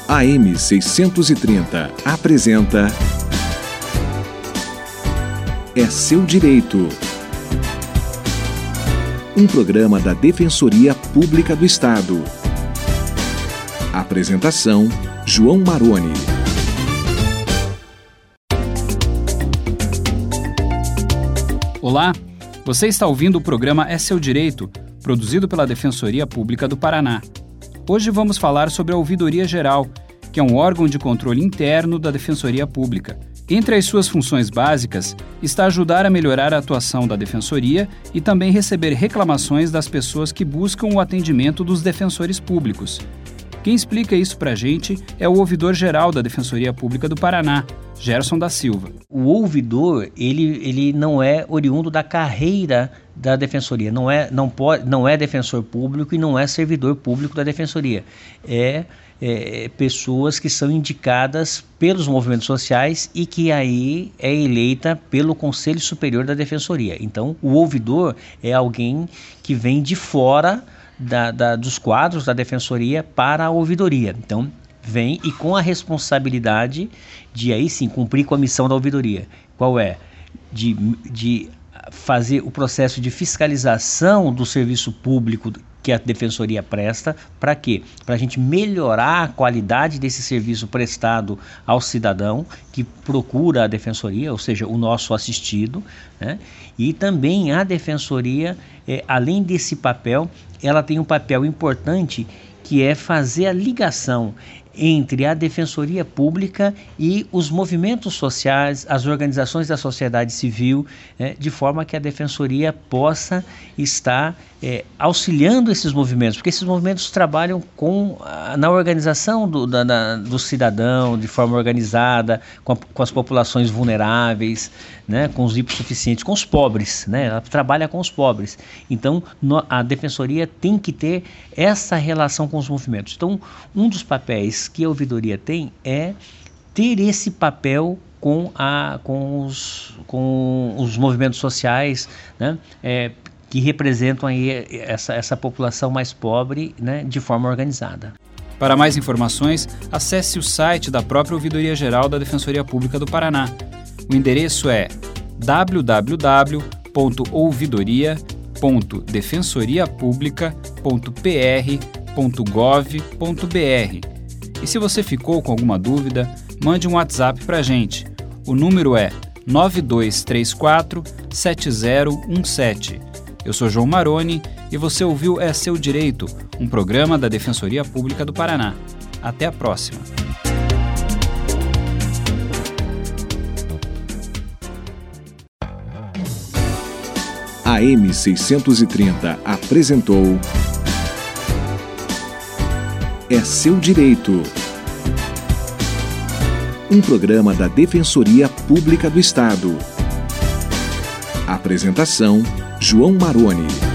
AM 630 apresenta É Seu Direito. Um programa da Defensoria Pública do Estado. Apresentação: João Maroni. Olá, você está ouvindo o programa É Seu Direito, produzido pela Defensoria Pública do Paraná. Hoje vamos falar sobre a Ouvidoria Geral, que é um órgão de controle interno da Defensoria Pública. Entre as suas funções básicas está ajudar a melhorar a atuação da Defensoria e também receber reclamações das pessoas que buscam o atendimento dos defensores públicos. Quem explica isso pra gente é o ouvidor-geral da Defensoria Pública do Paraná, Gerson da Silva. O ouvidor, ele não é oriundo da carreira da Defensoria, não é defensor público e não é servidor público da Defensoria. É pessoas que são indicadas pelos movimentos sociais e que aí é eleita pelo Conselho Superior da Defensoria. Então, o ouvidor é alguém que vem de fora dos quadros da Defensoria para a ouvidoria. Então, vem e com a responsabilidade de aí sim cumprir com a missão da ouvidoria. Qual é? De fazer o processo de fiscalização do serviço público que a Defensoria presta. Para quê? Para a gente melhorar a qualidade desse serviço prestado ao cidadão que procura a Defensoria, ou seja, o nosso assistido, né? E também a Defensoria, além desse papel, ela tem um papel importante que é fazer a ligação entre a Defensoria Pública e os movimentos sociais, as organizações da sociedade civil, de forma que a Defensoria possa estar auxiliando esses movimentos, porque esses movimentos trabalham na organização do cidadão, de forma organizada, com as populações vulneráveis, né, com os hipossuficientes, com os pobres, né, ela trabalha com os pobres. Então, a Defensoria tem que ter essa relação com os movimentos. Então, um dos papéis que a ouvidoria tem é ter esse papel com os movimentos sociais, né, que representam aí essa população mais pobre, né, de forma organizada. Para mais informações, acesse o site da própria Ouvidoria Geral da Defensoria Pública do Paraná. O endereço é www.ouvidoriapublica.pr.gov.br. E se você ficou com alguma dúvida, mande um WhatsApp para a gente. O número é 9234-7017. Eu sou João Maroni e você ouviu É Seu Direito, um programa da Defensoria Pública do Paraná. Até a próxima. A AM 630 apresentou É Seu Direito. Um programa da Defensoria Pública do Estado. Apresentação: João Maroni.